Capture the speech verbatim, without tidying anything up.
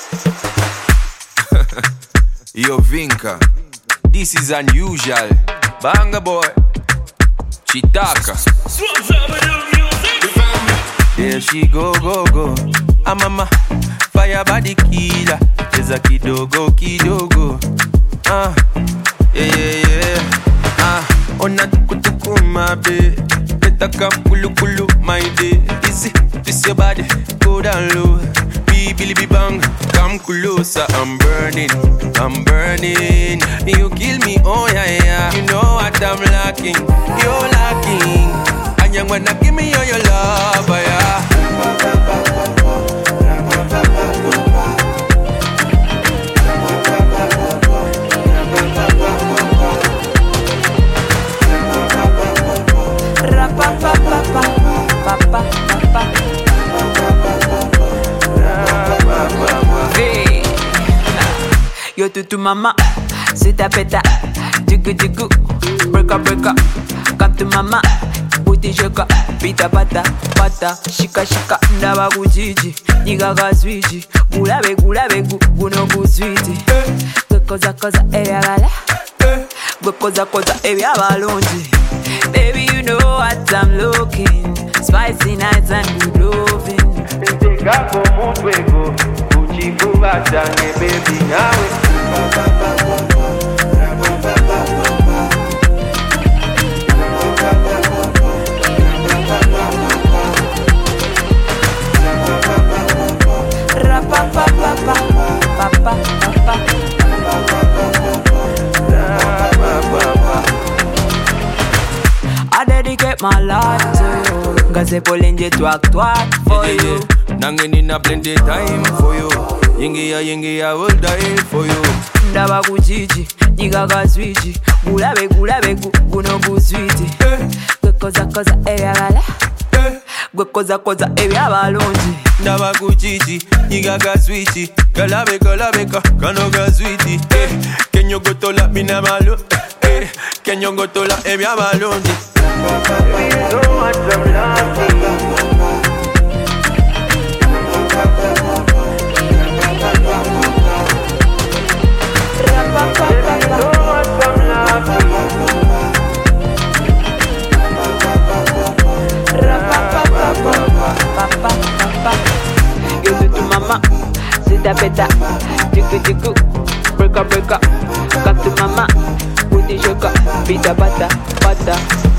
Yo, Vinka, this is unusual. Banga boy, Chitaka. There she go, go, go. Ah, mama, fire body killer. There's a kidogo, kidogo. Ah, yeah, yeah, yeah. Ah, ona tuku tuku, my babe. Better come kulu kulu, my day. Easy, twist your body, go down low. Billy be bang, come closer. I'm burning, I'm burning. You kill me, oh yeah yeah. You know what I'm lacking, you're lacking. And you wanna give me all your love, yeah. Yo tutu mama, c'est ta peta, dugu dugu, break up break up, come to mama, booty shaka, pita pata pata, shika shika, ndaba kujiji, niga gazwiji, gulabe gulabe gu, guno guzwiti, gwe koza koza ebyabala, gwe koza koza ebyabalungi, baby you know what I'm looking, spicy nights and good loving. Teka como fuego, uchiku batange baby nawe. I dedicate my life to you. Cause polenje twak twak for you. Nangen in a plenty time for you. Yingi ya yingi I will die for you. Ndaba kujiji, niga gazwiji, gulabe gulabe gu, guno guzwiti. Gwe koza koza ebyabala, gwe koza koza ebyabalungi. Ndaba kujiji, niga gazwiji, galabe galabe ka, kano gazwiti. Kenyo gotola mina malo, kenyo gotola ebyabalungi. You know what I'm lacking. Yo tutu mama, c'est ta peta, dugu dugu, break up break up, come to mama, booty shaka, pita pata pata.